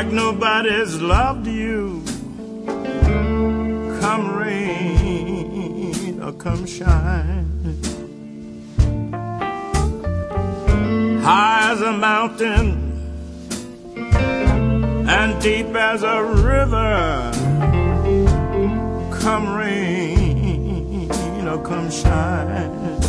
like nobody's loved you. Come rain or come shine, high as a mountain and deep as a river. Come rain or come shine,